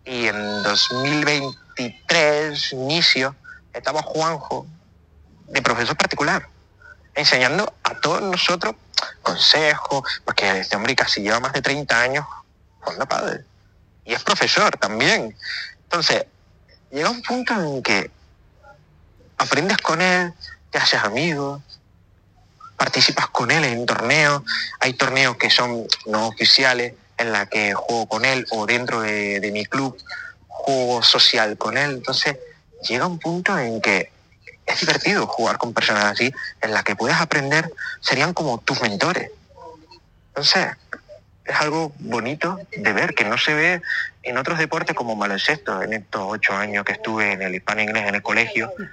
Y en 2023, inicio, estaba Juanjo de profesor particular, enseñando a todos nosotros consejos, porque este hombre casi lleva más de 30 años jugando pádel. Y es profesor también. Entonces, llega un punto en que aprendes con él, te haces amigos, participas con él en torneos. Hay torneos que son no oficiales, en la que juego con él, o dentro de mi club, juego social con él. Entonces, llega un punto en que es divertido jugar con personas así, en la que puedes aprender, serían como tus mentores. Entonces, es algo bonito de ver, que no se ve en otros deportes como baloncesto. En estos 8 años que estuve en el hispano inglés en el colegio,